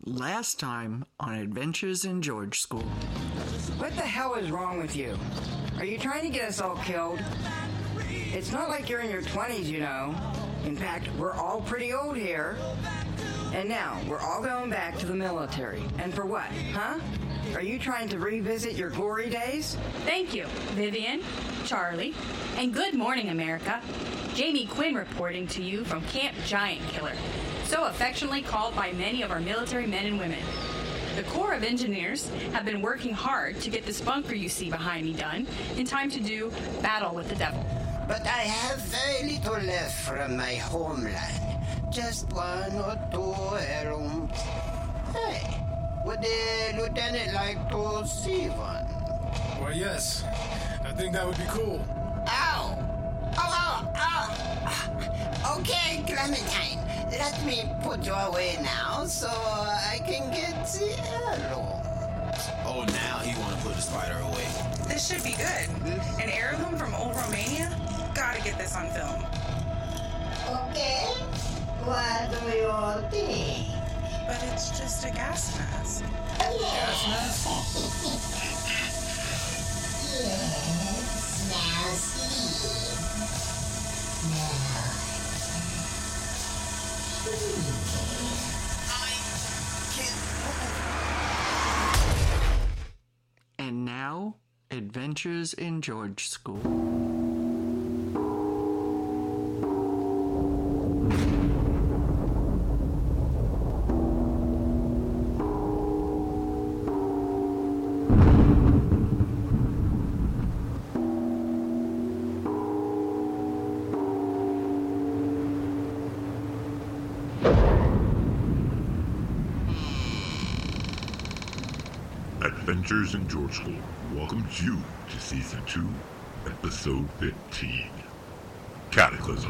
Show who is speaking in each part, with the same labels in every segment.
Speaker 1: Last time on Adventures in George School.
Speaker 2: What the hell is wrong with you? Are you trying to get us all killed? It's not like you're in your 20s, you know. In fact, we're all pretty old here. And now, we're all going back to the military. And for what, huh? Are you trying to revisit your glory days?
Speaker 3: Thank you, Vivian, Charlie, and good morning, America. Jamie Quinn reporting to you from Camp Giant Killer, so affectionately called by many of our military men and women. The Corps of Engineers have been working hard to get this bunker you see behind me done in time to do battle with the devil.
Speaker 4: But I have very little left from my homeland. Just one or two heirlooms. Hey, would the lieutenant like to see one?
Speaker 5: Well, yes. I think that would be cool.
Speaker 4: Ow! Okay, Clementine. Let me put you away now so I can get the heirloom.
Speaker 6: Oh, now he want to put the spider away.
Speaker 7: This should be good. An heirloom from old Romania? Gotta get this on film.
Speaker 4: Okay. What do you think?
Speaker 7: But it's just a gas mask.
Speaker 4: Gas mask? Yes. Now sleep.
Speaker 1: And now, Adventures in George School.
Speaker 8: Adventures in George School welcomes you to Season 2, Episode 15, Cataclysm.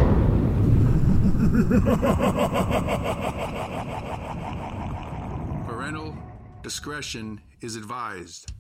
Speaker 5: Parental discretion is advised.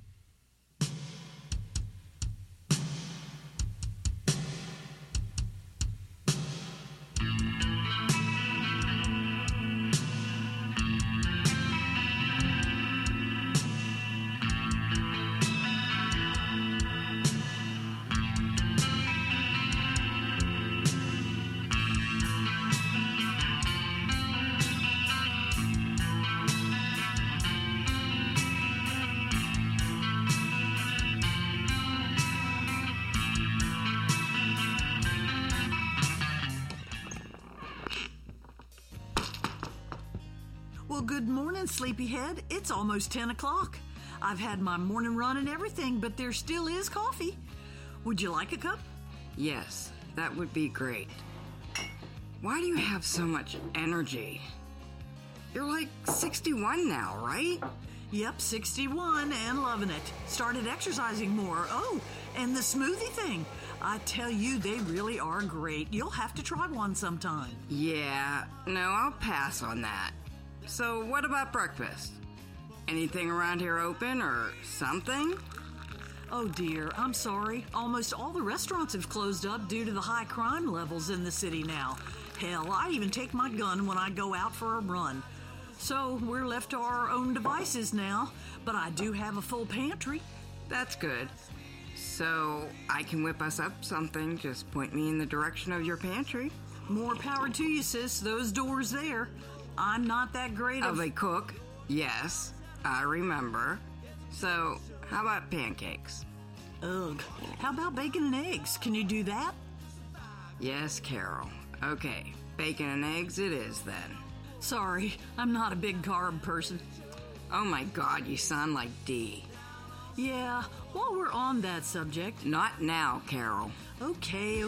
Speaker 9: Well, good morning, sleepyhead. It's almost 10 o'clock. I've had my morning run and everything, but there still is coffee. Would you like a cup?
Speaker 2: Yes, that would be great. Why do you have so much energy? You're like 61 now, right?
Speaker 9: Yep, 61 and loving it. Started exercising more. Oh, and the smoothie thing. I tell you, they really are great. You'll have to try one sometime.
Speaker 2: Yeah, no, I'll pass on that. So what about breakfast? Anything around here open or something?
Speaker 9: Oh dear, I'm sorry. Almost all the restaurants have closed up due to the high crime levels in the city now. Hell, I even take my gun when I go out for a run. So we're left to our own devices now, but I do have a full pantry.
Speaker 2: That's good. So I can whip us up something. Just point me in the direction of your pantry.
Speaker 9: More power to you, sis. Those doors there. I'm not that great
Speaker 2: of a cook. Yes, I remember. So, how about pancakes?
Speaker 9: Ugh. How about bacon and eggs? Can you do that?
Speaker 2: Yes, Carol. Okay, bacon and eggs it is then.
Speaker 9: Sorry, I'm not a big carb person.
Speaker 2: Oh my God, you sound like Dee.
Speaker 9: Yeah, while we're on that subject...
Speaker 2: Not now, Carol.
Speaker 9: Okay.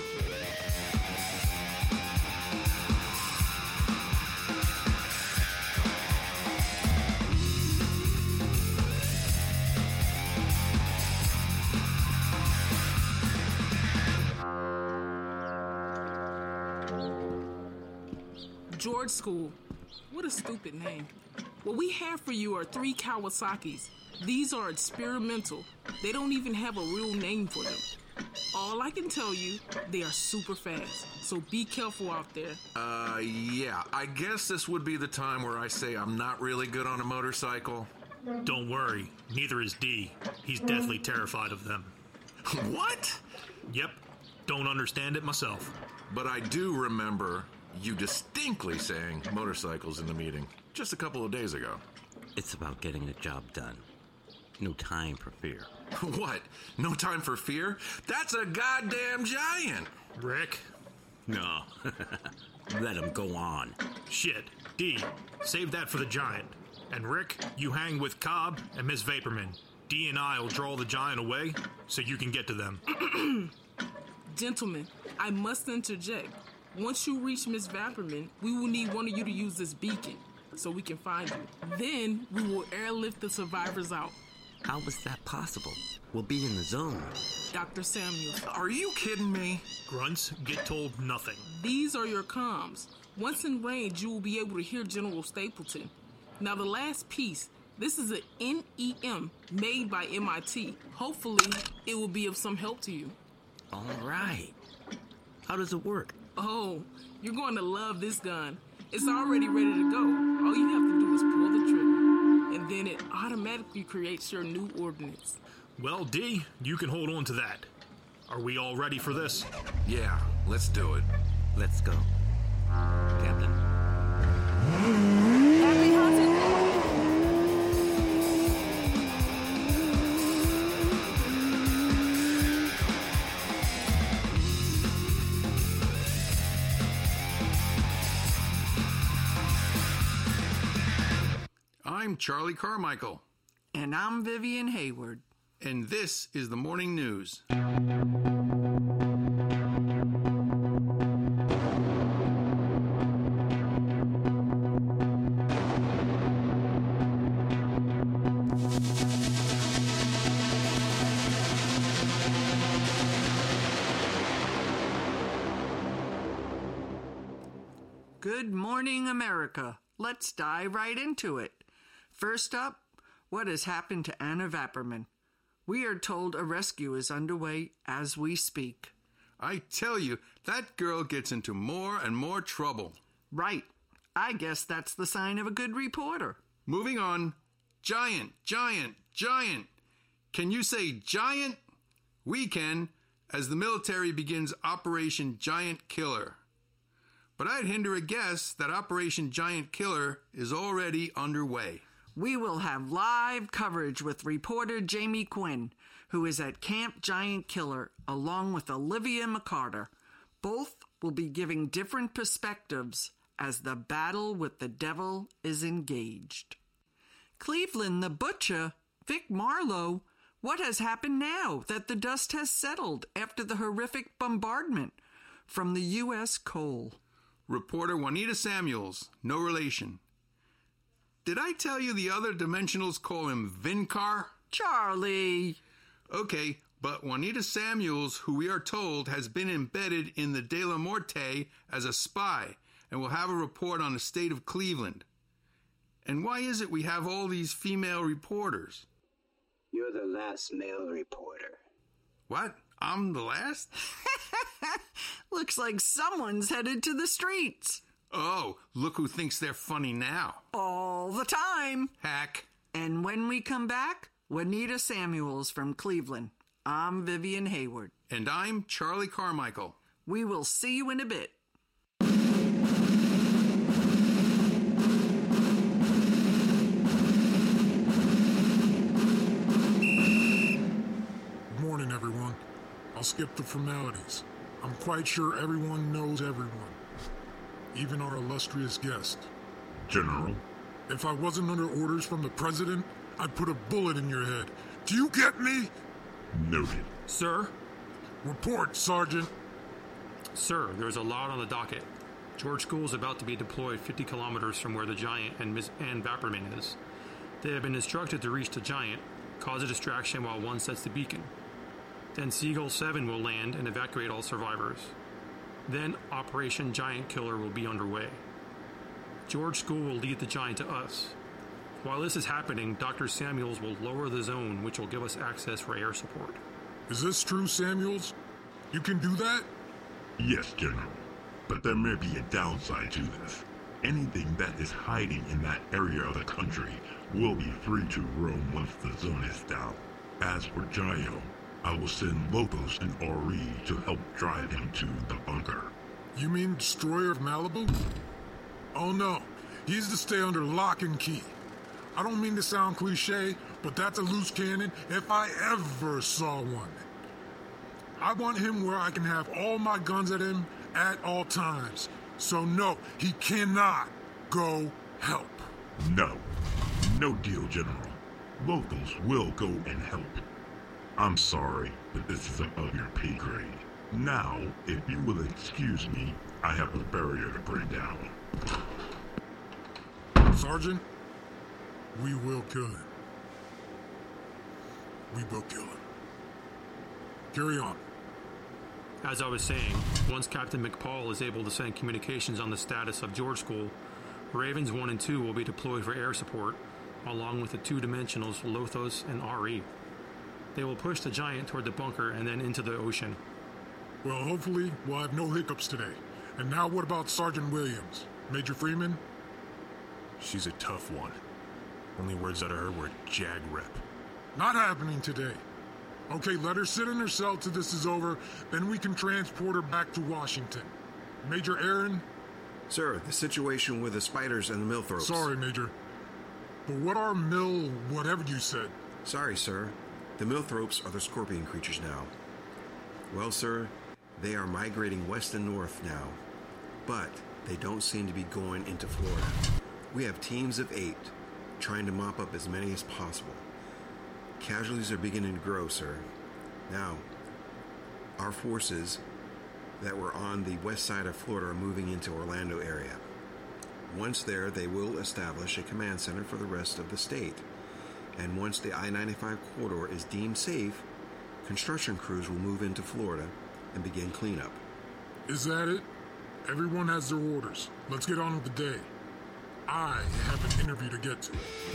Speaker 10: George School. What a stupid name. What we have for you are 3 Kawasaki's. These are experimental. They don't even have a real name for them. All I can tell you, they are super fast, so be careful out there.
Speaker 5: Yeah, I guess this would be the time where I say I'm not really good on a motorcycle.
Speaker 11: Don't worry, neither is D. He's deathly terrified of them.
Speaker 5: What?
Speaker 11: Yep, don't understand it myself.
Speaker 5: But I do remember you distinctly saying motorcycles in the meeting just a couple of days ago.
Speaker 12: It's about getting the job done. No time for fear.
Speaker 5: What? No time for fear? That's a goddamn giant!
Speaker 11: Rick?
Speaker 12: No. Let him go on.
Speaker 11: Shit. D, save that for the giant. And Rick, you hang with Cobb and Miss Vaporman. D and I will draw the giant away so you can get to them.
Speaker 10: Gentlemen, I must interject. Once you reach Miss Vaporman, we will need one of you to use this beacon so we can find you. Then we will airlift the survivors out.
Speaker 12: How is that possible? We'll be in the zone.
Speaker 10: Dr. Samuels.
Speaker 5: Are you kidding me?
Speaker 11: Grunts get told nothing.
Speaker 10: These are your comms. Once in range, you will be able to hear General Stapleton. Now the last piece, this is an NEM made by MIT. Hopefully, it will be of some help to you.
Speaker 12: All right. How does it work?
Speaker 10: Oh, you're going to love this gun. It's already ready to go. All you have to do is pull the trigger, and then it automatically creates your new ordnance.
Speaker 11: Well, D, you can hold on to that. Are we all ready for this?
Speaker 5: Yeah, let's do it.
Speaker 12: Let's go. Captain.
Speaker 3: Happy hunting!
Speaker 5: I'm Charlie Carmichael.
Speaker 1: And I'm Vivian Hayward.
Speaker 5: And this is the Morning News.
Speaker 1: Good morning, America. Let's dive right into it. First up, what has happened to Anna Vaporman? We are told a rescue is underway as we speak.
Speaker 5: I tell you, that girl gets into more and more trouble.
Speaker 1: Right. I guess that's the sign of a good reporter.
Speaker 5: Moving on. Giant, giant, giant. Can you say giant? We can, as the military begins Operation Giant Killer. But I'd hinder a guess that Operation Giant Killer is already underway.
Speaker 1: We will have live coverage with reporter Jamie Quinn, who is at Camp Giant Killer, along with Olivia McCarter. Both will be giving different perspectives as the battle with the devil is engaged. Cleveland, the butcher, Vic Marlowe, what has happened now that the dust has settled after the horrific bombardment from the U.S. Cole?
Speaker 5: Reporter Juanita Samuels, no relation. Did I tell you the other dimensionals call him Vincar?
Speaker 1: Charlie!
Speaker 5: Okay, but Juanita Samuels, who we are told has been embedded in the De La Muerte as a spy, and will have a report on the state of Cleveland. And why is it we have all these female reporters?
Speaker 4: You're the last male reporter.
Speaker 5: What? I'm the last?
Speaker 1: Looks like someone's headed to the streets.
Speaker 5: Oh, look who thinks they're funny now.
Speaker 1: All the time.
Speaker 5: Hack.
Speaker 1: And when we come back, Juanita Samuels from Cleveland. I'm Vivian Hayward.
Speaker 5: And I'm Charlie Carmichael.
Speaker 1: We will see you in a bit.
Speaker 13: Good morning, everyone. I'll skip the formalities. I'm quite sure everyone knows everyone. Even our illustrious guest.
Speaker 8: General?
Speaker 13: If I wasn't under orders from the president, I'd put a bullet in your head. Do you get me?
Speaker 8: Noted.
Speaker 11: Sir?
Speaker 13: Report, Sergeant.
Speaker 11: Sir, there's a lot on the docket. George School is about to be deployed 50 kilometers from where the Giant and Miss Ann Vaporman is. They have been instructed to reach the Giant, cause a distraction while one sets the beacon. Then Seagull 7 will land and evacuate all survivors. Then Operation Giant Killer will be underway. George School will lead the Giant to us. While this is happening, Dr. Samuels will lower the zone, which will give us access for air support.
Speaker 13: Is this true, Samuels? You can do that?
Speaker 8: Yes, General. But there may be a downside to this. Anything that is hiding in that area of the country will be free to roam once the zone is down. As for Jayo, I will send Lothos and Ori to help drive him to the bunker.
Speaker 13: You mean Destroyer of Malibu? Oh no, he's to stay under lock and key. I don't mean to sound cliche, but that's a loose cannon if I ever saw one. I want him where I can have all my guns at him at all times. So no, he cannot go help.
Speaker 8: No. No deal, General. Lothos will go and help. I'm sorry, but this is above your pay grade. Now, if you will excuse me, I have a barrier to break down.
Speaker 13: Sergeant, we will kill him. We will kill him. Carry on.
Speaker 11: As I was saying, once Captain McPaul is able to send communications on the status of George School, Ravens 1 and 2 will be deployed for air support, along with the two-dimensionals Lothos and RE. They will push the Giant toward the bunker and then into the ocean.
Speaker 13: Well, hopefully we'll have no hiccups today. And now what about Sergeant Williams? Major Freeman?
Speaker 14: She's a tough one. Only words out of her were JAG rep.
Speaker 13: Not happening today. Okay, let her sit in her cell till this is over, then we can transport her back to Washington. Major Aaron?
Speaker 15: Sir, the situation with the spiders and the Milthropes.
Speaker 13: Sorry, Major. But what are whatever you said?
Speaker 15: Sorry, sir. The Milthropes are the scorpion creatures now. Well, sir, they are migrating west and north now, but they don't seem to be going into Florida. We have teams of 8 trying to mop up as many as possible. Casualties are beginning to grow, sir. Now, our forces that were on the west side of Florida are moving into Orlando area. Once there, they will establish a command center for the rest of the state. And once the I-95 corridor is deemed safe, construction crews will move into Florida and begin cleanup.
Speaker 13: Is that it? Everyone has their orders. Let's get on with the day. I have an interview to get to.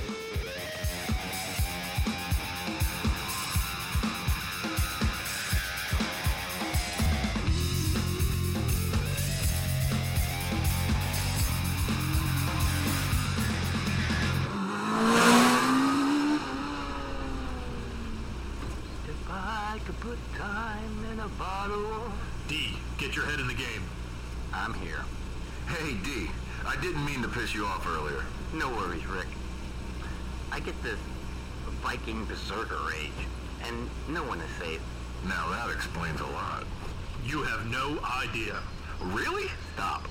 Speaker 16: D, get your head in the game.
Speaker 17: I'm here. Hey, D, I didn't mean to piss you off earlier. No worries, Rick. I get this Viking berserker rage, and no one is safe.
Speaker 16: Now that explains a lot. You have no idea.
Speaker 17: Really? Stop.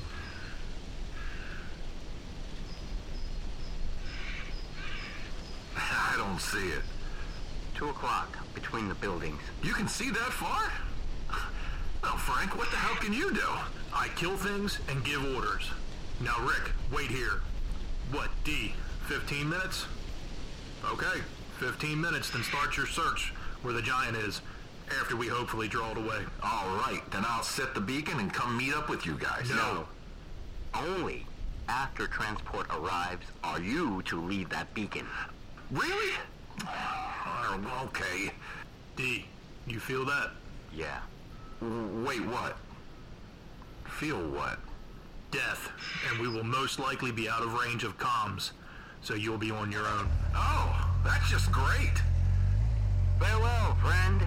Speaker 16: I don't see it.
Speaker 17: 2 o'clock, between the buildings.
Speaker 16: You can see that far? Well, Frank, what the hell can you do? I kill things and give orders. Now, Rick, wait here. What, D, 15 minutes? Okay, 15 minutes, then start your search where the Giant is, after we hopefully draw it away.
Speaker 17: All right, then I'll set the beacon and come meet up with you guys.
Speaker 16: No.
Speaker 17: Only after transport arrives are you to leave that beacon.
Speaker 16: Really? Okay. D, you feel that?
Speaker 17: Yeah.
Speaker 16: Wait, what? Feel what? Death, and we will most likely be out of range of comms, so you'll be on your own.
Speaker 17: Oh, that's just great. Farewell, friend.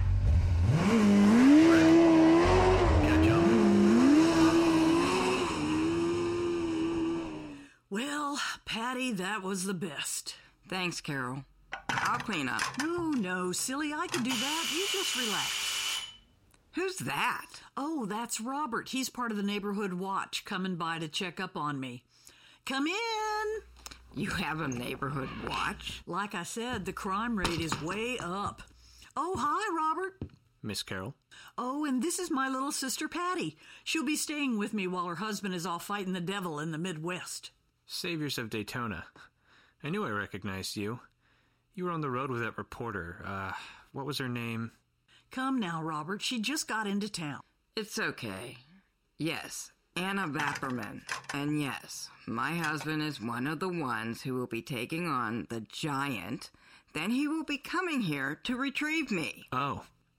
Speaker 9: Well, Patty, that was the best.
Speaker 2: Thanks, Carol. I'll clean up.
Speaker 9: No, silly, I can do that. You just relax.
Speaker 2: Who's that?
Speaker 9: Oh, that's Robert. He's part of the neighborhood watch, coming by to check up on me. Come in.
Speaker 2: You have a neighborhood watch?
Speaker 9: Like I said, the crime rate is way up. Oh, hi, Robert.
Speaker 14: Miss Carol?
Speaker 9: Oh, and this is my little sister, Patty. She'll be staying with me while her husband is off fighting the devil in the Midwest.
Speaker 14: Saviors of Daytona. I knew I recognized you. You were on the road with that reporter. What was her name?
Speaker 9: Come now, Robert. She just got into town.
Speaker 2: It's okay. Yes, Anna Vapperman. And yes, my husband is one of the ones who will be taking on the Giant. Then he will be coming here to retrieve me.
Speaker 14: Oh,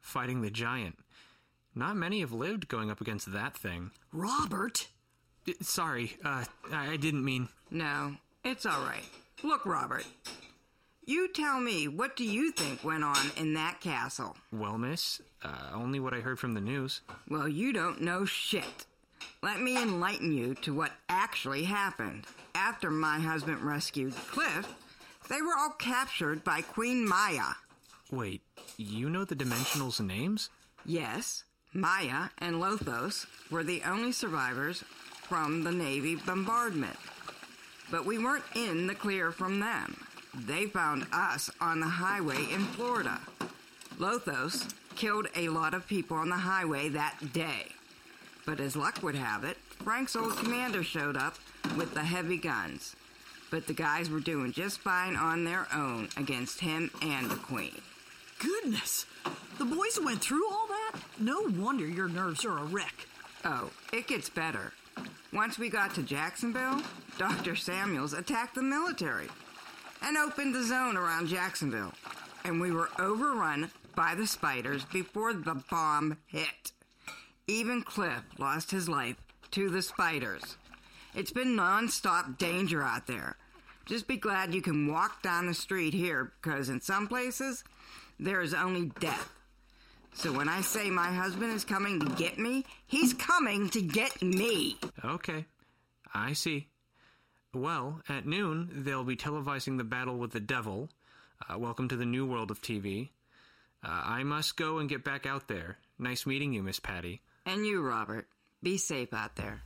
Speaker 14: fighting the giant. Not many have lived going up against that thing.
Speaker 9: Robert!
Speaker 14: Sorry, I didn't mean...
Speaker 2: No, it's all right. Look, Robert, you tell me, what do you think went on in that castle?
Speaker 14: Well, miss, only what I heard from the news.
Speaker 2: Well, you don't know shit. Let me enlighten you to what actually happened. After my husband rescued Cliff, they were all captured by Queen Maya.
Speaker 14: Wait, you know the Dimensionals' names?
Speaker 2: Yes, Maya and Lothos were the only survivors from the Navy bombardment. But we weren't in the clear from them. They found us on the highway in Florida. Lothos killed a lot of people on the highway that day. But as luck would have it, Frank's old commander showed up with the heavy guns. But the guys were doing just fine on their own against him and the Queen.
Speaker 9: Goodness! The boys went through all that? No wonder your nerves are a wreck.
Speaker 2: Oh, it gets better. Once we got to Jacksonville, Dr. Samuels attacked the military and opened the zone around Jacksonville. And we were overrun by the spiders before the bomb hit. Even Cliff lost his life to the spiders. It's been non-stop danger out there. Just be glad you can walk down the street here, because in some places, there is only death. So when I say my husband is coming to get me, he's coming to get me.
Speaker 14: Okay, I see. Well, at noon, they'll be televising the battle with the devil. Welcome to the new world of TV. I must go and get back out there. Nice meeting you, Miss Patty.
Speaker 2: And you, Robert. Be safe out there.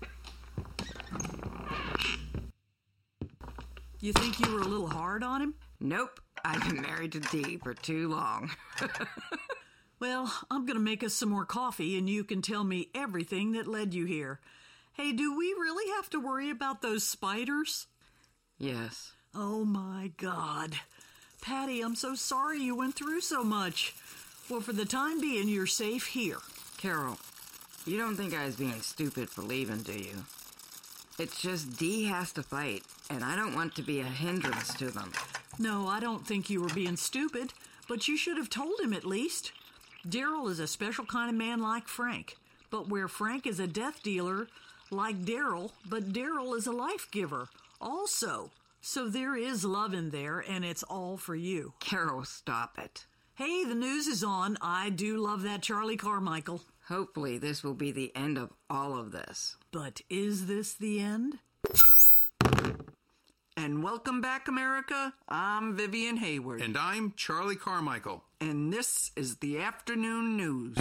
Speaker 9: You think you were a little hard on him?
Speaker 2: Nope. I've been married to Dee for too long.
Speaker 9: Well, I'm going to make us some more coffee and you can tell me everything that led you here. Hey, do we really have to worry about those spiders?
Speaker 2: Yes.
Speaker 9: Oh, my God. Patty, I'm so sorry you went through so much. Well, for the time being, you're safe here.
Speaker 2: Carol, you don't think I was being stupid for leaving, do you? It's just Dee has to fight, and I don't want to be a hindrance to them.
Speaker 9: No, I don't think you were being stupid, but you should have told him at least. Daryl is a special kind of man like Frank, but where Frank is a death dealer like Daryl, but Daryl is a life giver also. So there is love in there, and it's all for you.
Speaker 2: Carol, stop it.
Speaker 9: Hey, the news is on. I do love that Charlie Carmichael.
Speaker 2: Hopefully this will be the end of all of this.
Speaker 9: But is this the end?
Speaker 1: And welcome back, America. I'm Vivian Hayward.
Speaker 5: And I'm Charlie Carmichael.
Speaker 1: And this is the afternoon news.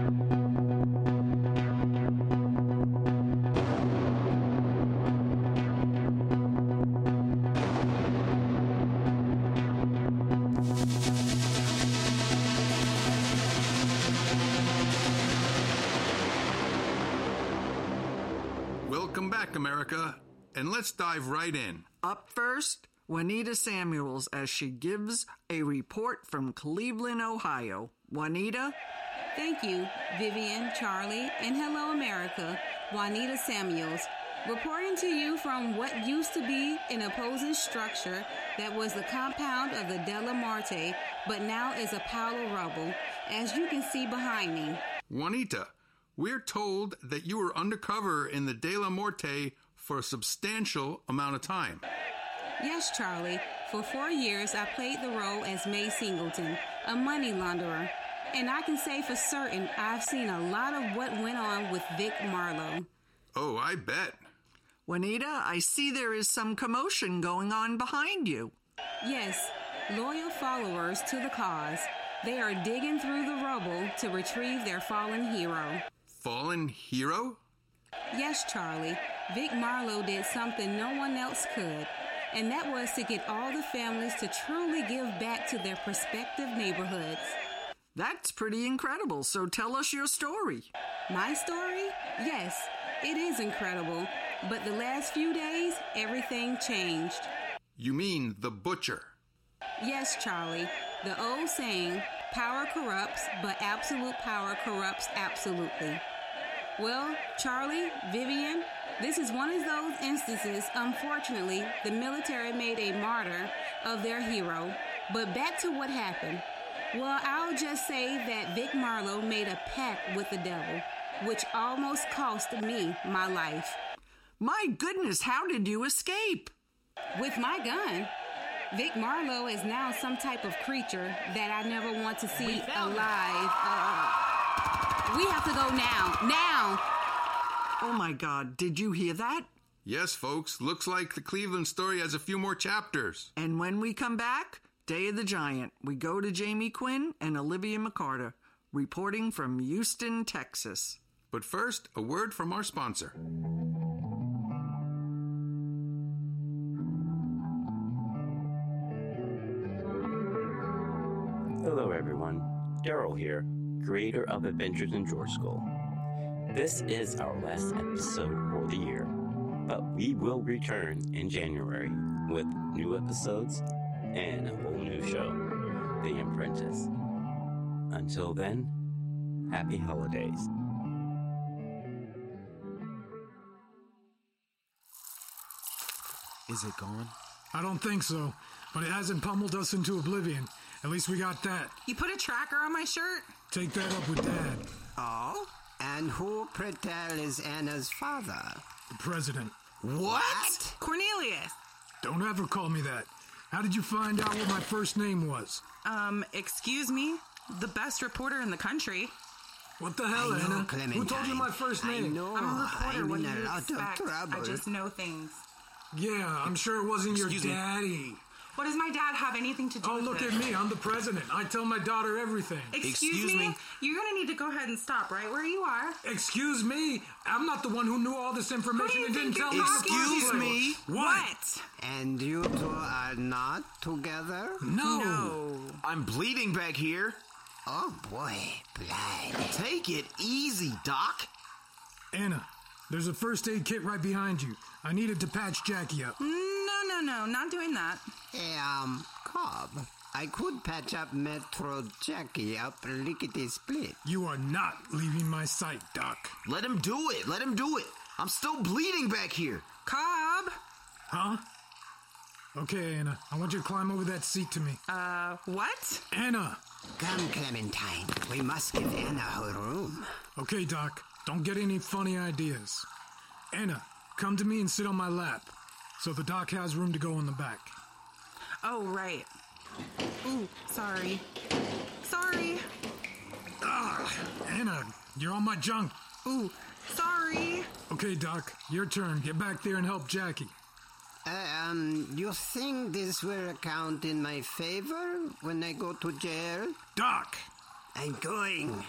Speaker 5: Welcome back, America. And let's dive right in.
Speaker 1: Up first, Juanita Samuels as she gives a report from Cleveland, Ohio. Juanita?
Speaker 18: Thank you, Vivian, Charlie, and hello, America. Juanita Samuels, reporting to you from what used to be an opposing structure that was the compound of the De La Muerte, but now is a pile of rubble, as you can see behind me.
Speaker 5: Juanita, we're told that you were undercover in the De La Muerte for a substantial amount of time.
Speaker 18: Yes, Charlie. For 4 years, I played the role as May Singleton, a money launderer. And I can say for certain I've seen a lot of what went on with Vic Marlowe.
Speaker 5: Oh, I bet.
Speaker 1: Juanita, I see there is some commotion going on behind you.
Speaker 18: Yes, loyal followers to the cause. They are digging through the rubble to retrieve their fallen hero.
Speaker 5: Fallen hero?
Speaker 18: Yes, Charlie. Vic Marlowe did something no one else could, and that was to get all the families to truly give back to their prospective neighborhoods.
Speaker 1: That's pretty incredible, so tell us your story.
Speaker 18: My story? Yes, it is incredible, but the last few days, everything changed.
Speaker 5: You mean the butcher?
Speaker 18: Yes, Charlie. The old saying, power corrupts, but absolute power corrupts absolutely. Well, Charlie, Vivian, this is one of those instances, unfortunately, the military made a martyr of their hero. But back to what happened. Well, I'll just say that Vic Marlowe made a pact with the devil, which almost cost me my life.
Speaker 1: My goodness, how did you escape?
Speaker 18: With my gun. Vic Marlowe is now some type of creature that I never want to see alive. We have to go now. Now!
Speaker 1: Oh my God, did you hear that?
Speaker 5: Yes, folks, looks like the Cleveland story has a few more chapters.
Speaker 1: And when we come back, Day of the Giant, we go to Jamie Quinn and Olivia McCarter, reporting from Houston, Texas.
Speaker 5: But first, a word from our sponsor.
Speaker 12: Hello everyone, Daryl here, creator of Adventures in George School. This is our last episode for the year, but we will return in January with new episodes and a whole new show, The Apprentice. Until then, happy holidays.
Speaker 15: Is it gone?
Speaker 13: I don't think so, but it hasn't pummeled us into oblivion. At least we got that.
Speaker 7: You put a tracker on my shirt?
Speaker 13: Take that up with Dad.
Speaker 4: Oh? And who, Pretel, is Anna's father?
Speaker 13: The president.
Speaker 4: What?
Speaker 7: Cornelius.
Speaker 13: Don't ever call me that. How did you find out what my first name was?
Speaker 7: Excuse me? The best reporter in the country.
Speaker 13: What the hell, Anna?
Speaker 4: Clementine.
Speaker 13: Who told you my first name?
Speaker 4: I know.
Speaker 7: I'm a reporter. What do
Speaker 4: in a
Speaker 7: you
Speaker 4: lot
Speaker 7: expect?
Speaker 4: of trouble.
Speaker 7: I just know things.
Speaker 13: Yeah, I'm sure it wasn't your daddy.
Speaker 7: What does my dad have anything to do with
Speaker 13: Oh, look
Speaker 7: this?
Speaker 13: at me. I'm the president. I tell my daughter everything.
Speaker 7: Excuse me? You're going to need to go ahead and stop right where you are.
Speaker 13: Excuse me? I'm not the one who knew all this information and didn't tell me.
Speaker 4: Excuse me?
Speaker 13: What?
Speaker 4: And you two are not together?
Speaker 13: No.
Speaker 6: I'm bleeding back here.
Speaker 4: Oh, boy. Blood.
Speaker 6: Take it easy, Doc.
Speaker 13: Anna, there's a first aid kit right behind you. I needed to patch Jackie up.
Speaker 7: No, not doing that.
Speaker 4: Hey, Cobb, I could patch up Metro Jackie up lickety-split.
Speaker 13: You are not leaving my sight, Doc.
Speaker 6: Let him do it. Let him do it. I'm still bleeding back here.
Speaker 7: Cobb!
Speaker 13: Huh? Okay, Anna, I want you to climb over that seat to me.
Speaker 7: What?
Speaker 13: Anna!
Speaker 4: Come, Clementine. We must give Anna her room.
Speaker 13: Okay, Doc. Don't get any funny ideas. Anna, come to me and sit on my lap, so the doc has room to go in the back.
Speaker 7: Oh, right. Ooh, sorry. Sorry.
Speaker 13: Anna, you're on my junk.
Speaker 7: Ooh, sorry.
Speaker 13: Okay, Doc, your turn. Get back there and help Jackie.
Speaker 4: You think this will count in my favor when I go to jail?
Speaker 13: Doc!
Speaker 4: I'm going.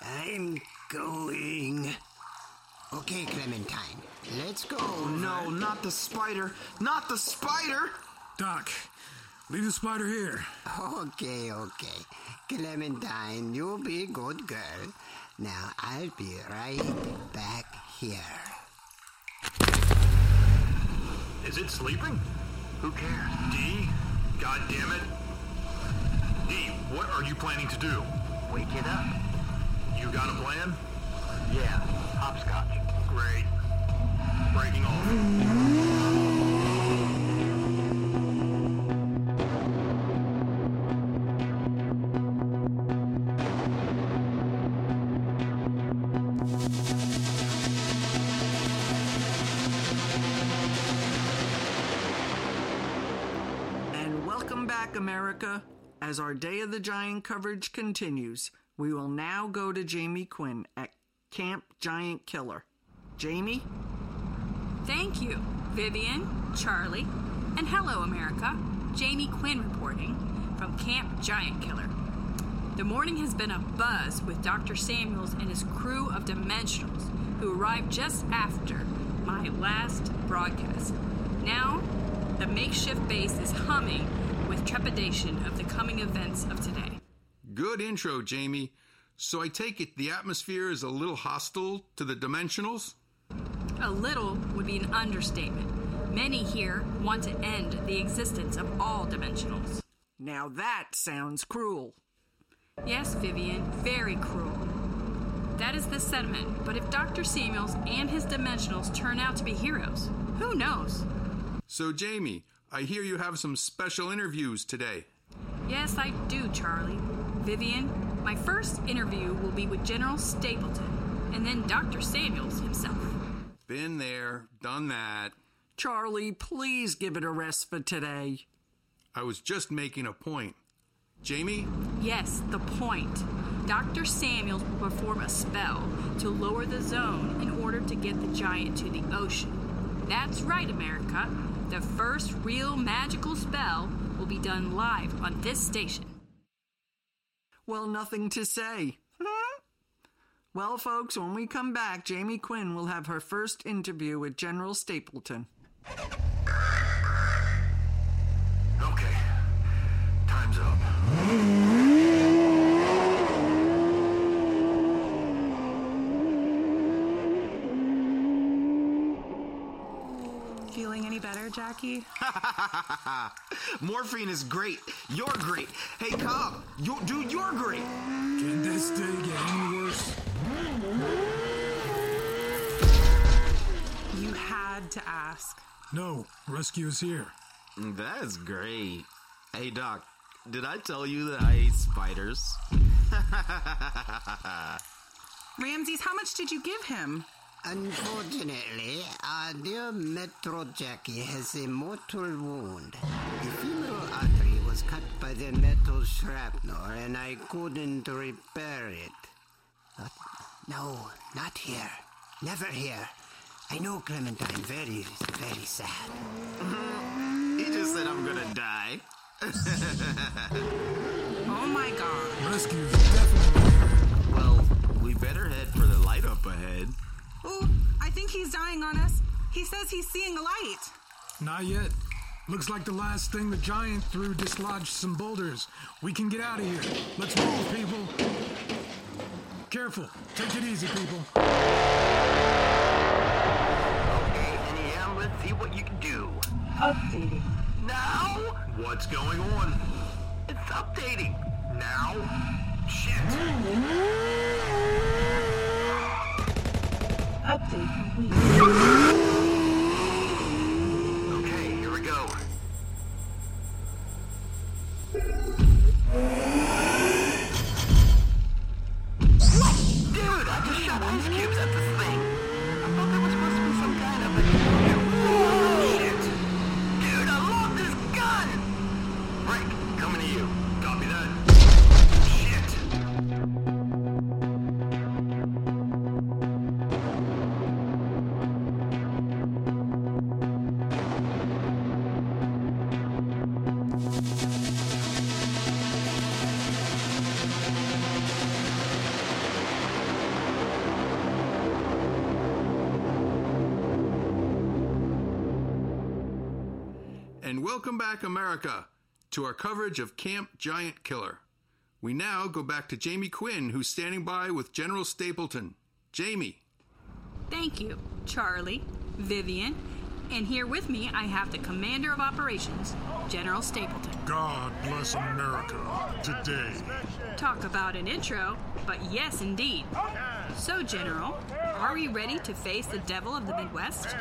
Speaker 4: Okay, Clementine, let's go.
Speaker 6: No, not the spider. Not the spider!
Speaker 13: Doc, leave the spider here.
Speaker 4: Okay. Clementine, you be good girl. Now, I'll be right back here.
Speaker 16: Is it sleeping?
Speaker 17: Who cares?
Speaker 16: D? God damn it. D, what are you planning to do?
Speaker 17: Wake it up.
Speaker 16: You got a plan?
Speaker 17: Yeah, hopscotch.
Speaker 16: Great. Breaking off.
Speaker 1: And welcome back, America. As our Day of the Giant coverage continues, we will now go to Jamie Quinn at Camp Giant Killer. Jamie?
Speaker 3: Thank you, Vivian, Charlie, and hello, America. Jamie Quinn reporting from Camp Giant Killer. The morning has been abuzz with Dr. Samuels and his crew of Dimensionals, who arrived just after my last broadcast. Now, the makeshift base is humming with trepidation of the coming events of today.
Speaker 5: Good intro, Jamie. So I take it the atmosphere is a little hostile to the Dimensionals?
Speaker 3: A little would be an understatement. Many here want to end the existence of all Dimensionals.
Speaker 1: Now that sounds cruel.
Speaker 3: Yes, Vivian, very cruel. That is the sentiment, but if Dr. Samuels and his Dimensionals turn out to be heroes, who knows?
Speaker 5: So, Jamie, I hear you have some special interviews today.
Speaker 3: Yes, I do, Charlie. Vivian, my first interview will be with General Stapleton, and then Dr. Samuels himself.
Speaker 5: Been there, done that.
Speaker 1: Charlie, please give it a rest for today.
Speaker 5: I was just making a point. Jamie?
Speaker 3: Yes, the point. Dr. Samuels will perform a spell to lower the zone in order to get the giant to the ocean. That's right, America. The first real magical spell will be done live on this station.
Speaker 1: Well, nothing to say. Well, folks, when we come back, Jamie Quinn will have her first interview with General Stapleton.
Speaker 16: Okay, time's up.
Speaker 7: Feeling any better, Jackie?
Speaker 6: Morphine is great. You're great. Hey, Cobb, you're great.
Speaker 13: Can this day get any worse?
Speaker 7: You had to ask.
Speaker 13: No, rescue is here.
Speaker 6: That's great. Hey, Doc, did I tell you that I hate spiders?
Speaker 7: Ramses, how much did you give him?
Speaker 4: Unfortunately, our dear Metro Jackie has a mortal wound. The femoral artery was cut by the metal shrapnel, and I couldn't repair it. No, not here. Never here. I know Clementine, very, very sad.
Speaker 6: He just said I'm gonna die.
Speaker 7: Oh my God.
Speaker 13: Rescue's definitely here.
Speaker 6: Well, we better head for the light up ahead.
Speaker 7: Ooh, I think he's dying on us. He says he's seeing a light.
Speaker 13: Not yet. Looks like the last thing the giant threw dislodged some boulders. We can get out of here. Let's move, people. Careful. Take it easy, people.
Speaker 16: Okay, NEM, let's see what you can do.
Speaker 19: Updating.
Speaker 16: Now? What's going on? It's updating. Now? Shit.
Speaker 19: Update complete.
Speaker 16: Okay, here we go. Dude, I just shot ice cubes at this thing. I thought there was supposed to be some kind of explosion. Shit. Dude, I love this gun. Frank, coming to you. Copy that. Shit.
Speaker 5: And welcome back, America, to our coverage of Camp Giant Killer. We now go back to Jamie Quinn, who's standing by with General Stapleton. Jamie.
Speaker 3: Thank you, Charlie, Vivian, and here with me I have the Commander of Operations, General Stapleton.
Speaker 13: God bless America today.
Speaker 3: Talk about an intro, but yes, indeed. So, General, are we ready to face the devil of the Midwest?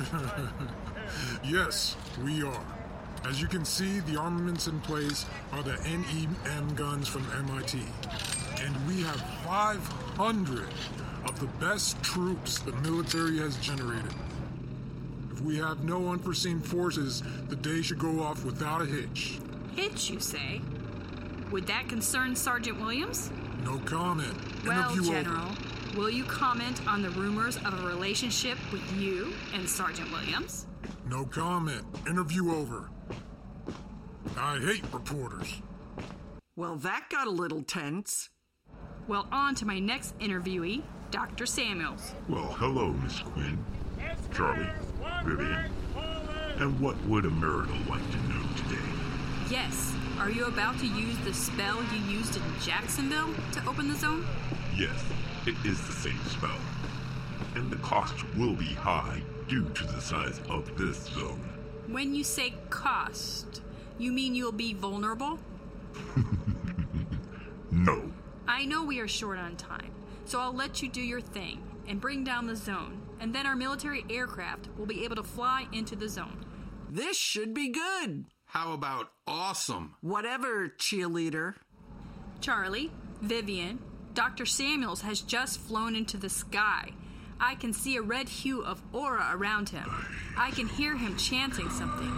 Speaker 13: Yes, we are. As you can see, the armaments in place are the NEM guns from MIT. And we have 500 of the best troops the military has generated. If we have no unforeseen forces, the day should go off without a hitch.
Speaker 3: Hitch, you say? Would that concern Sergeant Williams?
Speaker 13: No comment.
Speaker 3: Well,
Speaker 13: Interview
Speaker 3: General,
Speaker 13: over.
Speaker 3: will you comment on the rumors of a relationship with you and Sergeant Williams?
Speaker 13: No comment. Interview over. I hate reporters.
Speaker 1: Well, that got a little tense.
Speaker 3: Well, on to my next interviewee, Dr. Samuels.
Speaker 8: Well, hello, Miss Quinn, Charlie, Vivian. And what would America like to know today?
Speaker 3: Yes, are you about to use the spell you used in Jacksonville to open the zone?
Speaker 8: Yes, it is the same spell. And the cost will be high due to the size of this zone.
Speaker 3: When you say cost, you mean you'll be vulnerable?
Speaker 8: No.
Speaker 3: I know we are short on time, so I'll let you do your thing and bring down the zone, and then our military aircraft will be able to fly into the zone.
Speaker 1: This should be good.
Speaker 5: How about awesome?
Speaker 1: Whatever, cheerleader.
Speaker 3: Charlie, Vivian, Dr. Samuels has just flown into the sky. I can see a red hue of aura around him. I can hear him chanting something.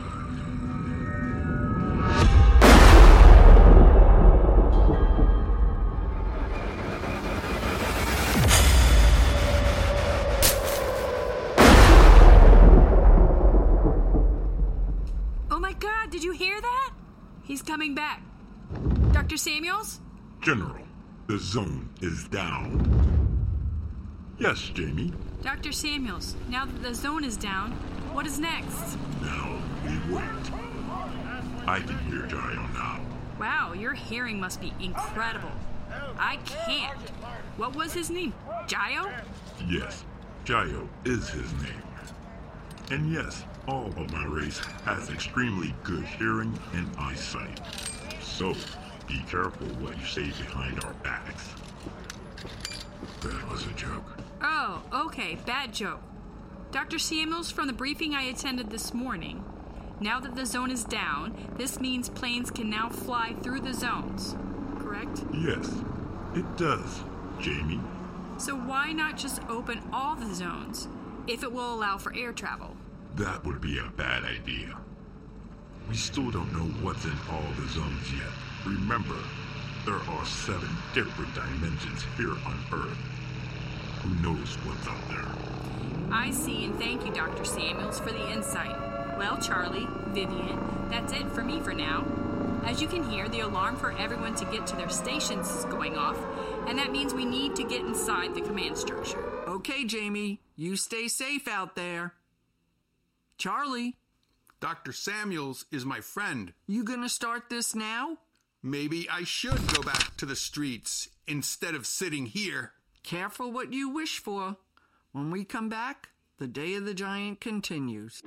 Speaker 3: Oh my God, did you hear that? He's coming back. Dr. Samuels?
Speaker 8: General, the zone is down. Yes, Jamie?
Speaker 3: Dr. Samuels, now that the zone is down, what is next?
Speaker 8: Now we wait. I can hear Jayo now.
Speaker 3: Wow, your hearing must be incredible. I can't. What was his name? Jayo?
Speaker 8: Yes, Jayo is his name. And yes, all of my race has extremely good hearing and eyesight. So, be careful what you say behind our backs. That was a joke.
Speaker 3: Oh, okay, bad joke. Dr. Samuels, from the briefing I attended this morning, now that the zone is down, this means planes can now fly through the zones, correct?
Speaker 8: Yes, it does, Jamie.
Speaker 3: So why not just open all the zones, if it will allow for air travel?
Speaker 8: That would be a bad idea. We still don't know what's in all the zones yet. Remember, there are 7 different dimensions here on Earth. Who knows what's out there?
Speaker 3: I see, and thank you, Dr. Samuels, for the insight. Well, Charlie, Vivian, that's it for me for now. As you can hear, the alarm for everyone to get to their stations is going off, and that means we need to get inside the command structure.
Speaker 1: Okay, Jamie, you stay safe out there. Charlie?
Speaker 5: Dr. Samuels is my friend.
Speaker 1: You gonna start this now?
Speaker 5: Maybe I should go back to the streets instead of sitting here.
Speaker 1: Careful what you wish for. When we come back, the Day of the Giant continues.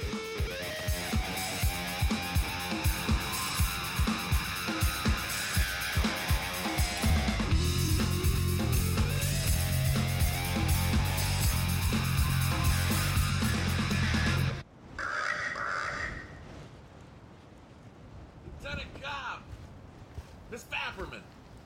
Speaker 16: Lieutenant Cobb! Miss Vapperman!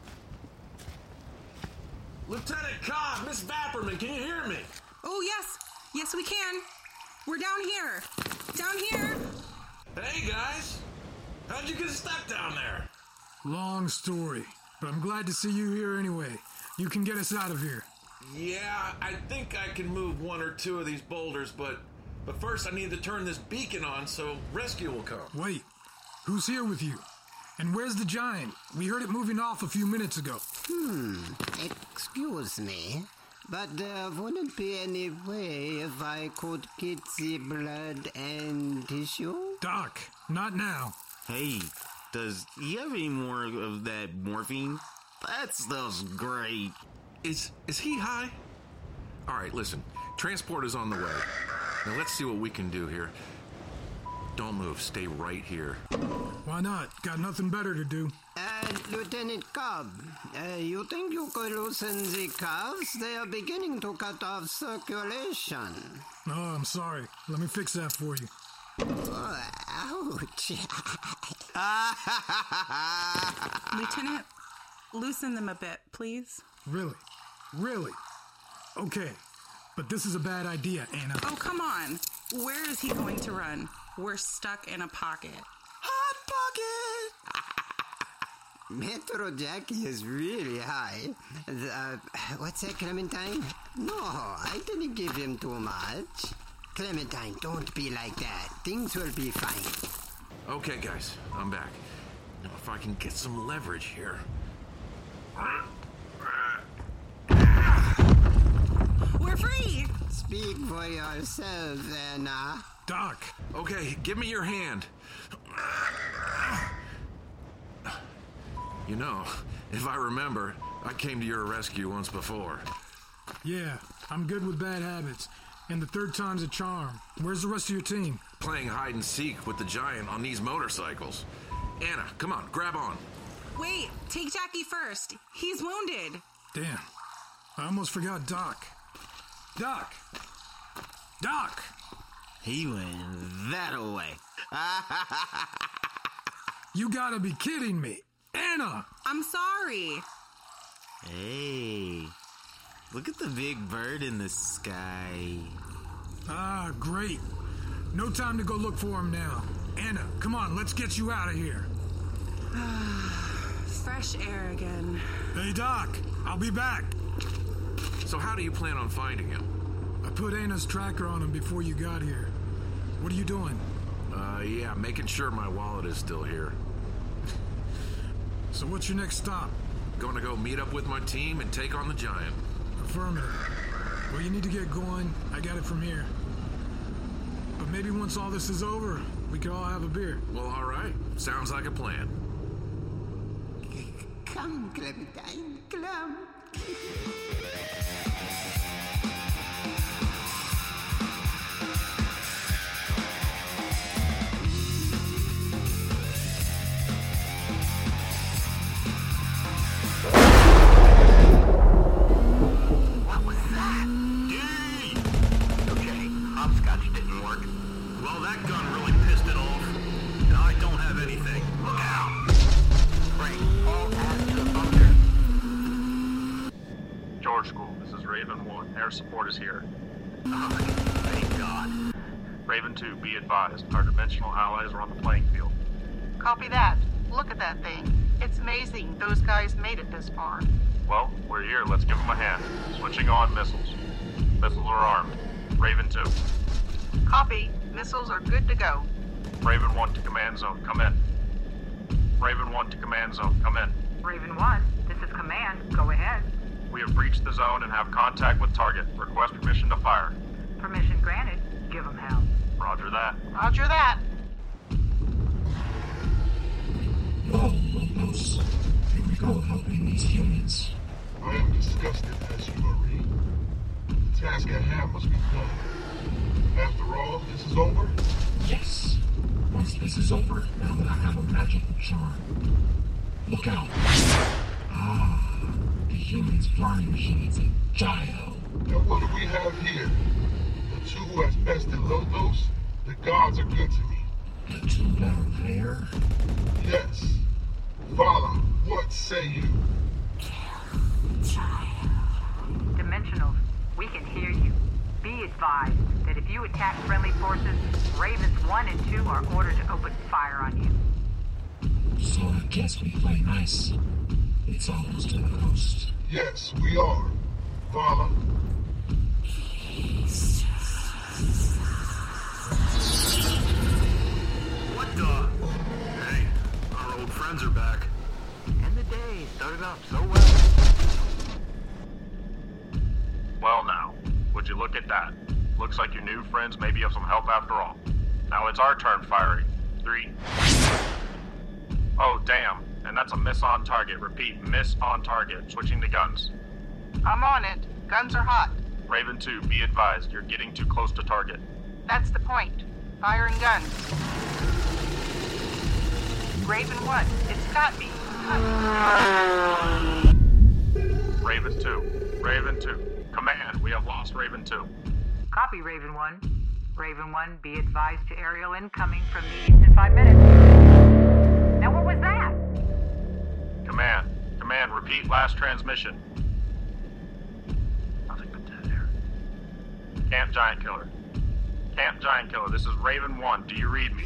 Speaker 16: Lieutenant Cobb! Miss Vapperman, can you hear me?
Speaker 7: Oh, yes. Yes, we can. We're down here. Down here.
Speaker 16: Hey, guys! How'd you get stuck down there?
Speaker 13: Long story, but I'm glad to see you here anyway. You can get us out of here.
Speaker 16: Yeah, I think I can move 1 or 2 of these boulders, but first I need to turn this beacon on so rescue will come.
Speaker 13: Wait, who's here with you? And where's the giant? We heard it moving off a few minutes ago.
Speaker 4: Excuse me, but there wouldn't be any way if I could get the blood and tissue?
Speaker 13: Doc, not now.
Speaker 6: Hey, does he have any more of that morphine? That stuff's great.
Speaker 16: Is he high? All right, listen. Transport is on the way. Now let's see what we can do here. Don't move. Stay right here.
Speaker 13: Why not? Got nothing better to do.
Speaker 4: Lieutenant Cobb, you think you could loosen the cuffs? They are beginning to cut off circulation.
Speaker 13: Oh, I'm sorry. Let me fix that for you.
Speaker 4: Ouch.
Speaker 7: Lieutenant, loosen them a bit, please.
Speaker 13: Really? Really? Okay. But this is a bad idea, Anna.
Speaker 7: Oh, come on. Where is he going to run? We're stuck in a pocket.
Speaker 4: Hot pocket! Metro Jackie is really high. What's that, Clementine? No, I didn't give him too much. Clementine, don't be like that. Things will be fine.
Speaker 16: Okay, guys, I'm back. Now, if I can get some leverage here.
Speaker 7: We're free!
Speaker 4: Speak for yourself, Anna.
Speaker 13: Doc.
Speaker 16: Okay, give me your hand. You know, if I remember, I came to your rescue once before.
Speaker 13: Yeah, I'm good with bad habits. And the 3rd time's a charm. Where's the rest of your team?
Speaker 16: Playing hide and seek with the giant on these motorcycles. Anna, come on, grab on.
Speaker 7: Wait, take Jackie first. He's wounded.
Speaker 13: Damn. I almost forgot Doc. Doc! Doc!
Speaker 6: He went that away.
Speaker 13: You gotta be kidding me. Anna!
Speaker 7: I'm sorry.
Speaker 6: Hey, look at the big bird in the sky.
Speaker 13: Ah, great. No time to go look for him now. Anna, come on, let's get you out of here.
Speaker 7: Fresh air again.
Speaker 13: Hey, Doc, I'll be back.
Speaker 5: So how do you plan on finding him?
Speaker 13: I put Anna's tracker on him before you got here. What are you doing?
Speaker 5: Yeah, making sure my wallet is still here.
Speaker 13: So what's your next stop?
Speaker 5: Gonna go meet up with my team and take on the giant.
Speaker 13: Affirmative. Well, you need to get going. I got it from here. But maybe once all this is over, we could all have a beer.
Speaker 5: Well, all right. Sounds like a plan.
Speaker 4: Come, Clementine, come.
Speaker 17: What was that? Dee! Okay, hopscotch didn't work.
Speaker 16: Well, that gun really pissed it off. And I don't have anything. Look out!
Speaker 17: Frank, all hands to the bunker.
Speaker 20: George School, this is Raven 1. Air support is here.
Speaker 17: Oh, thank God.
Speaker 20: Raven 2, be advised. Our dimensional allies are on the playing field.
Speaker 21: Copy that. Look at that thing. It's amazing those guys made it this far.
Speaker 20: Well, we're here. Let's give them a hand. Switching on missiles. Missiles are armed. Raven 2.
Speaker 21: Copy. Missiles are good to go.
Speaker 20: Raven 1 to command zone. Come in. Raven 1 to command zone. Come in.
Speaker 21: Raven 1, this is command. Go ahead.
Speaker 20: We have breached the zone and have contact with target. Request permission to fire.
Speaker 21: Permission granted. Give them hell.
Speaker 20: Roger that.
Speaker 21: Roger that.
Speaker 8: Oh, Logos. Here we go helping these humans. I am disgusted as you agree. The task at hand must be done. After all, this is over? Yes. Once this is over, now that I have a magical charm. Look out. Ah, the humans' flying machines in Gyro. Now what do we have here? The two who has bested Logos? The gods are good to me. The two that are there? Yes. Vala, what say you?
Speaker 21: Dimensionals, we can hear you. Be advised that if you attack friendly forces, Ravens 1 and 2 are ordered to open fire on you.
Speaker 8: So I guess we play nice. It's almost to the coast. Yes, we are. Vala.
Speaker 16: What the? Hey, our old friends are back.
Speaker 17: And the day started off so well.
Speaker 20: Well now, would you look at that? Looks like your new friends may be of some help after all. Now it's our turn firing. 3. Oh, damn. And that's a miss on target. Repeat, miss on target. Switching to guns.
Speaker 21: I'm on it. Guns are hot.
Speaker 20: Raven 2, be advised. You're getting too close to target.
Speaker 21: That's the point. Firing guns. Raven 1, it's got me.
Speaker 20: Raven 2. Raven 2. Command, we have lost Raven 2.
Speaker 21: Copy, Raven 1. Raven 1, be advised to aerial incoming from the east in 5 minutes. Now what was that?
Speaker 20: Command. Command, repeat last transmission. Nothing but dead air. Camp Giant Killer. Camp Giant Killer, this is Raven 1. Do you read me?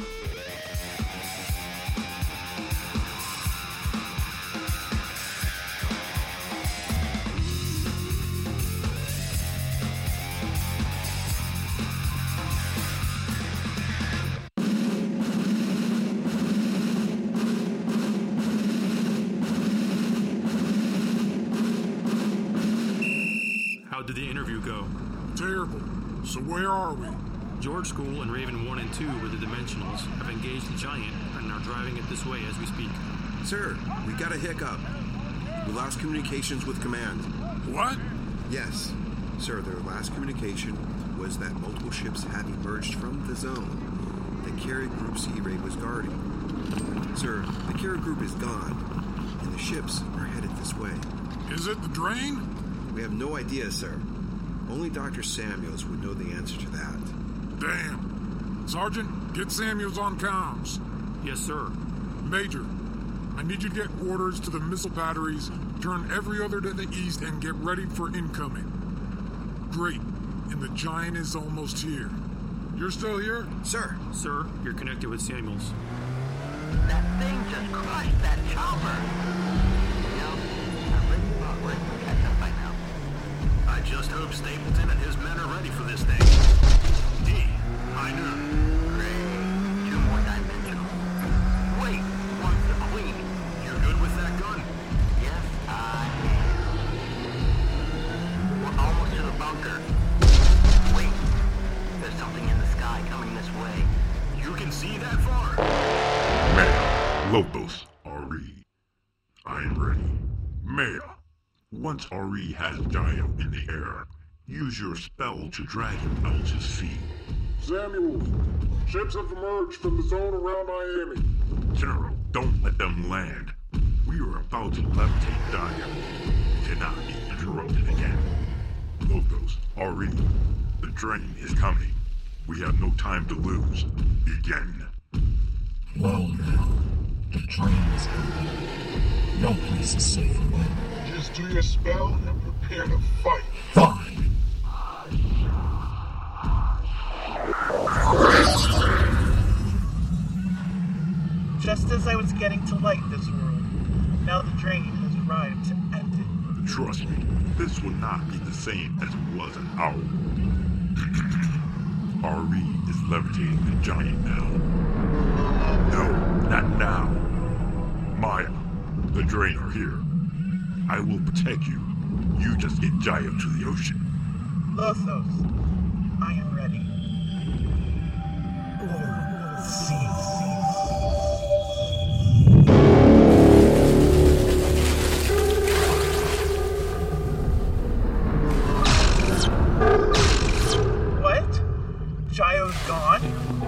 Speaker 11: How did the interview go?
Speaker 13: Terrible. So where are we?
Speaker 11: George School and Raven 1 and 2 with the Dimensionals have engaged the Giant and are driving it this way as we speak.
Speaker 15: Sir, we got a hiccup. We lost communications with command.
Speaker 13: What?
Speaker 15: Yes. Sir, their last communication was that multiple ships have emerged from the zone the carrier group Sea Ray was guarding. Sir, the carrier group is gone, and the ships are headed this way.
Speaker 13: Is it the drain?
Speaker 15: We have no idea, sir. Only Dr. Samuels would know the answer to that.
Speaker 13: Damn. Sergeant, get Samuels on comms.
Speaker 11: Yes, sir.
Speaker 13: Major, I need you to get orders to the missile batteries, turn every other to the east, and get ready for incoming. Great. And the giant is almost here. You're still here?
Speaker 15: Sir.
Speaker 11: Sir, you're connected with Samuels.
Speaker 17: That thing just crushed that chopper. You know, I really thought Rick would catch up by now.
Speaker 16: I just hope Stapleton and his men are ready for this thing. D, high noon.
Speaker 17: Great. 2 more dimensionals. Wait, one's the Queen.
Speaker 16: You good with that gun?
Speaker 17: Yes, I am. We're almost to the bunker. Wait, there's something in the sky coming this way.
Speaker 16: You can see that far?
Speaker 8: Maya, Lobos, RE. I am ready. Maya, once RE has Dio in the air, use your spell to drag him out to sea.
Speaker 13: Samuels, ships have emerged from the zone around Miami.
Speaker 8: General, don't let them land. We are about to levitate Dio. It cannot be interrupted again. Logos, RE, the drain is coming. We have no time to lose. Begin.
Speaker 10: Well now, the drain is coming. No place is safe from it.
Speaker 13: Just do your spell and prepare to fight.
Speaker 10: Fine.
Speaker 22: Just as I was getting to light this world, now the drain has arrived to end it.
Speaker 8: Trust me, this will not be the same as it was an hour. RE is levitating the giant now. No, not now. Maya, the drain are here. I will protect you. You just get Jaya to the ocean.
Speaker 22: Lothos, I am ready. What? Jayo's gone?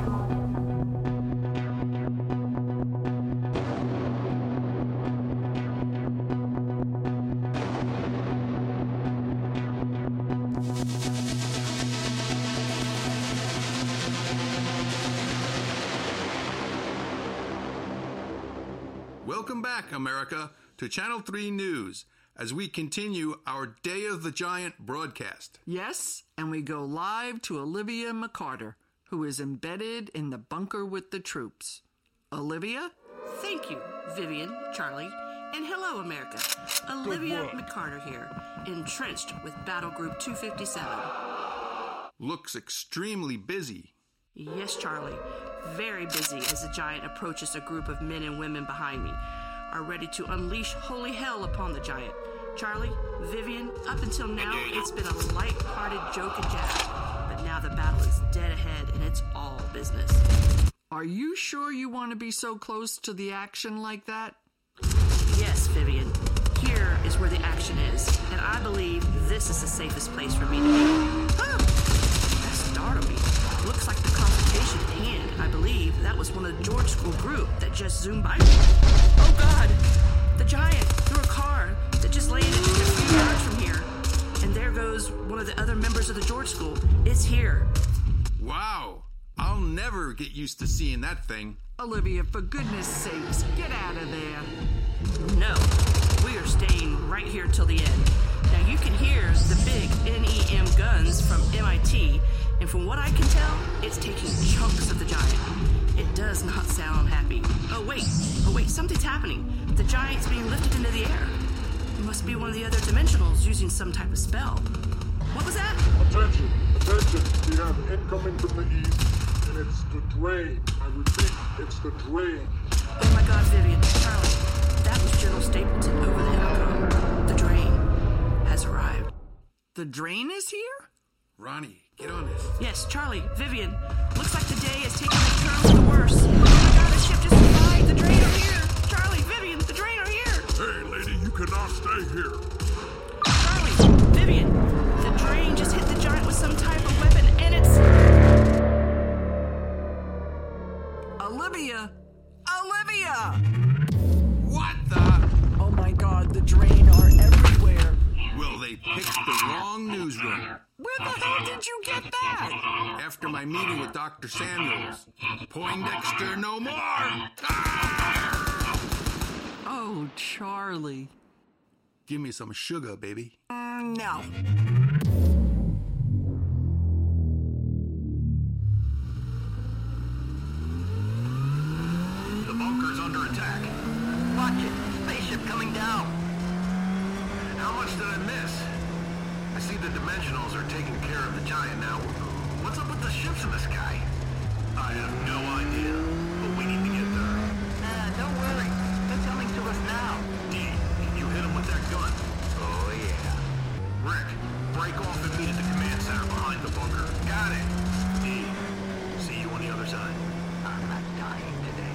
Speaker 5: Welcome back, America, to Channel 3 News as we continue our Day of the Giant broadcast.
Speaker 1: Yes, and we go live to Olivia McCarter, who is embedded in the bunker with the troops. Olivia?
Speaker 23: Thank you, Vivian, Charlie, and hello, America. Olivia McCarter here, entrenched with Battle Group 257.
Speaker 5: Looks extremely busy.
Speaker 23: Yes, Charlie, very busy as the giant approaches a group of men and women behind me, are ready to unleash holy hell upon the giant. Charlie, Vivian, up until now, it's been a light-hearted joke and jab, but now the battle is dead ahead and it's all business.
Speaker 1: Are you sure you want to be so close to the action like that?
Speaker 23: Yes, Vivian. Here is where the action is, and I believe this is the safest place for me to be. Oh, that startled me. Looks like the confrontation at hand. I believe that was one of the George School group that just zoomed by me. Oh God! The giant threw a car that just landed just a few yards from here. And there goes one of the other members of the George School. It's here.
Speaker 5: Wow! I'll never get used to seeing that thing.
Speaker 1: Olivia, for goodness sakes, get out of there.
Speaker 23: No, we are staying right here till the end. Now you can hear the big NEM guns from MIT, and from what I can tell, it's taking chunks of the giant. It does not sound happy. Oh wait, something's happening. The giant's being lifted into the air. It must be one of the other dimensionals using some type of spell. What was that?
Speaker 13: Attention! We have incoming from the east, and it's the drain. I repeat, it's the drain.
Speaker 23: Oh my God, Vivian, Charlie, that was General Stapleton over the intercom. The drain has arrived.
Speaker 1: The drain is here?
Speaker 5: Ronnie, get on this.
Speaker 23: Yes, Charlie, Vivian, looks like the day is taking a turn for the worse. Oh my God, the ship just arrived. The drain are here. Charlie, Vivian, the drain are here.
Speaker 8: Hey, lady, you cannot stay here.
Speaker 23: Charlie, Vivian, the drain just hit the giant with some type of weapon, and it's...
Speaker 1: Olivia! Olivia!
Speaker 5: What the?
Speaker 1: Oh my God, the drain are everywhere.
Speaker 5: Well, they picked the wrong newsroom.
Speaker 1: Where the hell did you get that?
Speaker 5: After my meeting with Dr. Samuels. Poindexter no more!
Speaker 1: Oh, Charlie.
Speaker 5: Give me some sugar, baby.
Speaker 1: No.
Speaker 16: The bunker's under attack.
Speaker 17: Watch it. Spaceship coming down.
Speaker 16: How much did I miss? I see the Dimensionals are taking care of the Giant now. What's up with the ships in the sky? I have no idea, but we need to get there.
Speaker 17: Don't worry. They're coming to us now.
Speaker 16: D, can you hit them with that gun?
Speaker 17: Oh, yeah.
Speaker 16: Rick, break off and meet at the command center behind the bunker. Got it. D, see you on the other side.
Speaker 17: I'm not dying today.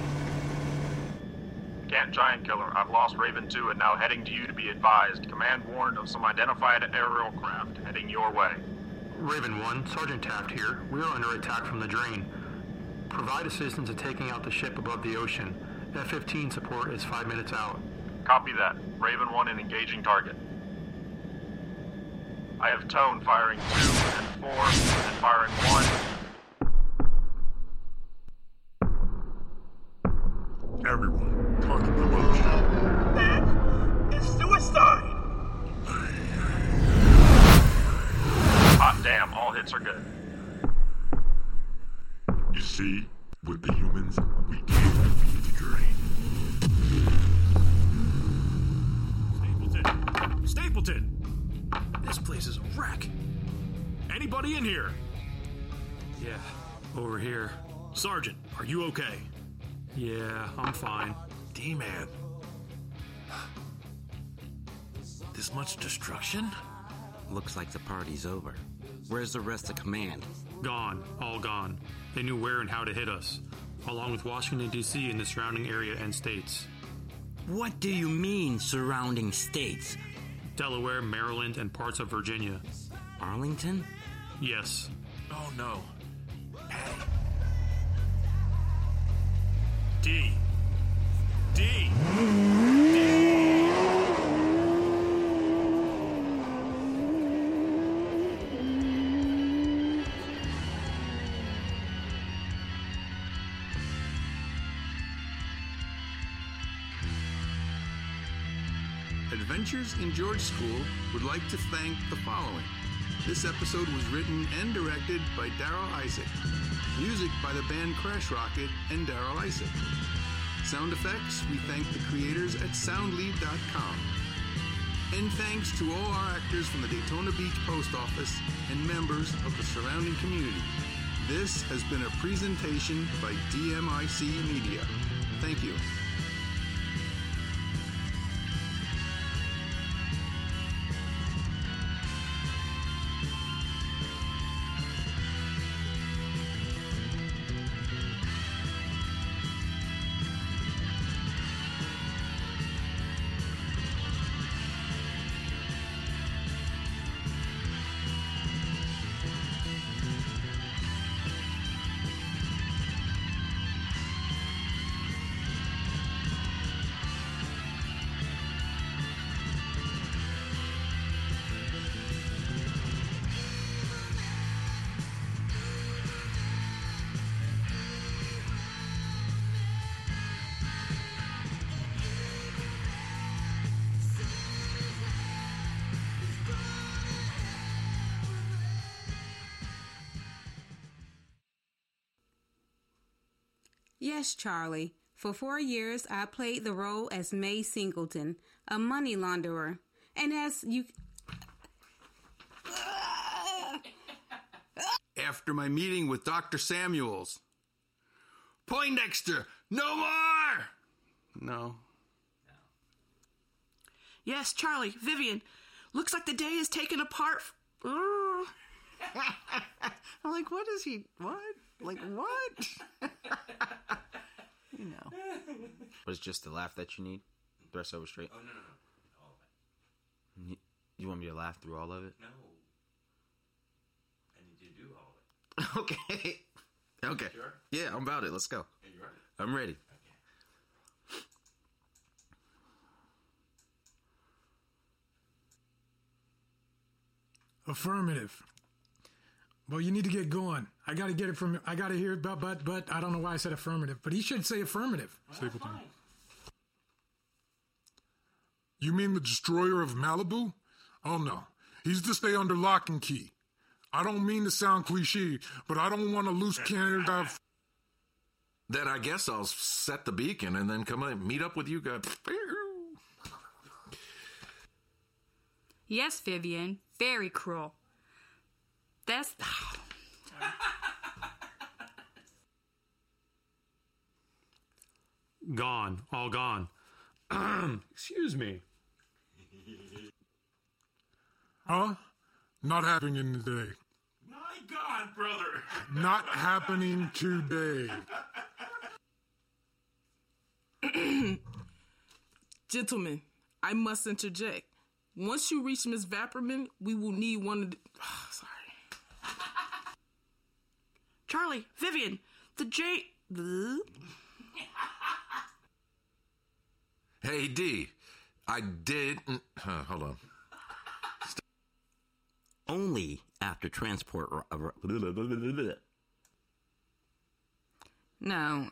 Speaker 20: Camp Giant Killer, I've lost Raven 2 and now heading to you to be advised. Command warned of some identified aerial craft heading your way.
Speaker 11: Raven 1, Sergeant Taft here. We are under attack from the drain. Provide assistance in taking out the ship above the ocean. F-15 support is 5 minutes out.
Speaker 20: Copy that. Raven 1 in engaging target. I have Tone firing 2 and 4 and firing 1.
Speaker 8: Everyone, target the mothership.
Speaker 22: That is suicide!
Speaker 20: Hot damn, all hits are good.
Speaker 8: You see, with the humans, we can't defeat the drain.
Speaker 2: Stapleton! This place is a wreck. Anybody in here?
Speaker 11: Yeah, over here.
Speaker 2: Sergeant, are you okay?
Speaker 11: Yeah, I'm fine.
Speaker 2: D-Man. This much destruction?
Speaker 6: Looks like the party's over. Where's the rest of command?
Speaker 11: Gone. All gone. They knew where and how to hit us, along with Washington, D.C. and the surrounding area and states.
Speaker 6: What do you mean, surrounding states?
Speaker 11: Delaware, Maryland, and parts of Virginia.
Speaker 6: Arlington?
Speaker 11: Yes.
Speaker 2: Oh, no. Hey. D. D. D.
Speaker 5: Adventures in George School would like to thank the following. This episode was written and directed by Daryl Isaac. Music by the band Crash Rocket and Daryl Isaac. Sound effects, we thank the creators at soundlead.com. And thanks to all our actors from the Daytona Beach Post Office and members of the surrounding community. This has been a presentation by DMIC Media. Thank you.
Speaker 18: Yes, Charlie. For 4 years, I played the role as May Singleton, a money launderer. And as you...
Speaker 5: After my meeting with Dr. Samuels. Poindexter, no more! No.
Speaker 23: Yes, Charlie, Vivian. Looks like the day is taken apart.
Speaker 1: I'm like, what is he? What? Like, what? You know.
Speaker 6: Was just the laugh that you need? The rest over straight?
Speaker 12: Oh, no. All of it.
Speaker 6: You want me to laugh through all of it?
Speaker 12: No. I need you to do all of it.
Speaker 6: Okay. Okay.
Speaker 12: Sure?
Speaker 6: Yeah, I'm about it. Let's go.
Speaker 12: Yeah, you ready?
Speaker 6: I'm ready.
Speaker 13: Affirmative. Well, you need to get going. I got to get it from. I got to hear it, but I don't know why I said affirmative. But he should say affirmative.
Speaker 11: Stapleton.
Speaker 13: You mean the destroyer of Malibu? Oh no, he's to stay under lock and key. I don't mean to sound cliche, but I don't want a loose cannon.
Speaker 9: Then I guess I'll set the beacon and then come and meet up with you guys.
Speaker 3: Yes, Vivian. Very cruel. That's...
Speaker 11: Gone. All gone. Excuse me.
Speaker 13: Huh? Not happening today.
Speaker 9: My God, brother.
Speaker 13: Not happening today.
Speaker 14: Gentlemen, I must interject. Once you reach Miss Vapperman, we will need one of the... Oh, sorry.
Speaker 23: Charlie, Vivian, the J...
Speaker 9: Hey, D. I did... hold on.
Speaker 12: Only after transport...
Speaker 19: No.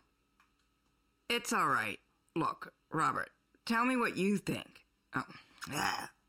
Speaker 19: It's all right. Look, Robert, tell me what you think. Oh,